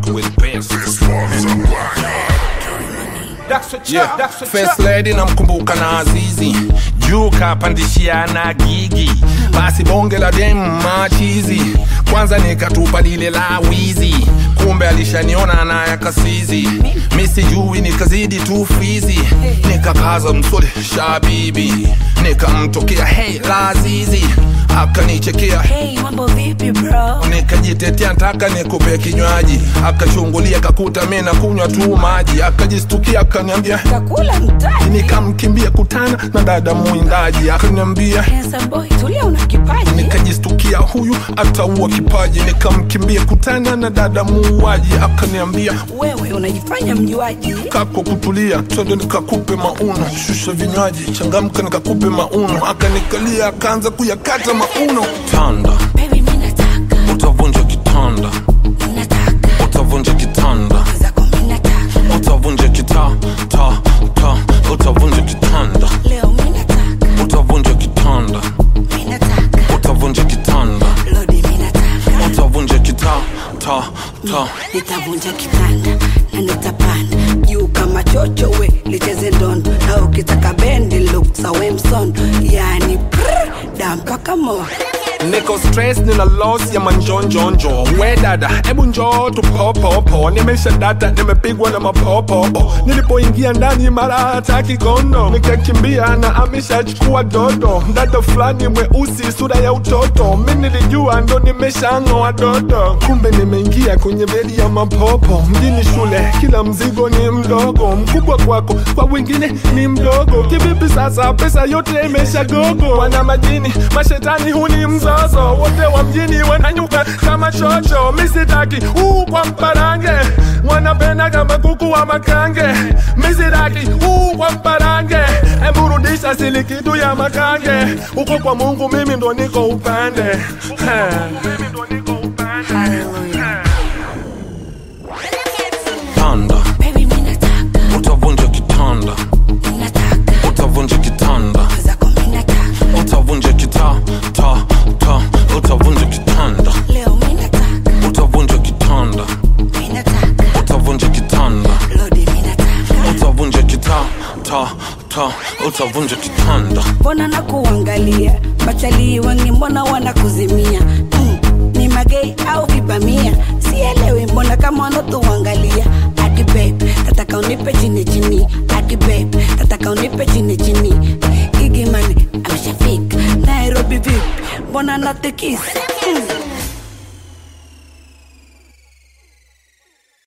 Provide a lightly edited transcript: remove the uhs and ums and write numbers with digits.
black with bass. Yeah, first lady namkumbuka na Azizi, juu kapandishia na Gigi, basi bonge la dem machizi, kwanza nikatupa lile la wizi, kumbe alishaniona na yakasizi, misi jui nikazidi tu fizi, nikakaza msole shabibi, nikamtokea hey Lazizi, akanichekea hey mambo vipi bro, nikajitetea nataka nikupe kinywaji, akachungulia kakuta mimi na kunywa tu maji, akajistukia akaniambia kakula mtaji, nikamkimbia kutana na dada muindaji, akaniambia handsome boy tulia una kipaji, nikajistukia huyu ataua kipaji, nikamkimbia kutana na dada muuaji, akaniambia wewe unajifanya mjuaji, kako kutulia twende nikakupe mauno, shusha vinywaji changamka nikakupe mauno, akanikalia akaanza kuyakata mauno. Tanda baby mimi nataka utavunja kitanda, nataka utavunja kitanda, zako mimi nataka utavunja utavunja kitanda, leo mimi nataka utavunja kitanda, mimi nataka utavunja kitanda, lodi mimi nataka utavunja nitavunja kitanda na nitapanda juu kama chocho we licheze ndondo, na ukitaka bendi look sawe msondo, yani dam paka mo. Niko stress nina loss ya manjonjonjo, we dada ebu njoo tupopopo, nimesha data nimepigwa na mapopopo, nilipoingia ndani mara hataki kondo, nikakimbia na ameshachukua dodo, dada fulani mweusi sura ya utoto, mimi nilijua ndo nimeshang'oa dodo, kumbe nimeingia kwenye bedi ya mapopo, mjini shule kila mzigo ni mdogo, mkubwa kwako kwa wengine ni mdogo, kivipi sasa pesa yote imesha gogo, wana majini mashetani huni mzo wote wa mjini wananyuka kama chocho, misitaki kwa mparange, wanapenda kama kuku wa makange, misitaki kwa mparange, emburudisha silikitu ya makange, uko kwa Mungu mimi ndo niko upande. Tanda Baby mimi nataka utavunja kitanda, nataka utavunja kitanda, zako mimi nataka utavunja utavunja kitanda, leo mimi nataka utavunja kitanda, mimi nataka utavunja kitanda, lodi mimi nataka utavunja utavunja kitanda. mbona nakuangalia bachali wangi mbona wanakuzimia, ni magei au vibamia, sielewi mbona kama wanatuangalia, adi babe tataka unipe chini chini, adi babe tataka unipe chini chini, Gigi Money ameshafika Nairobi vipi mbona natikisa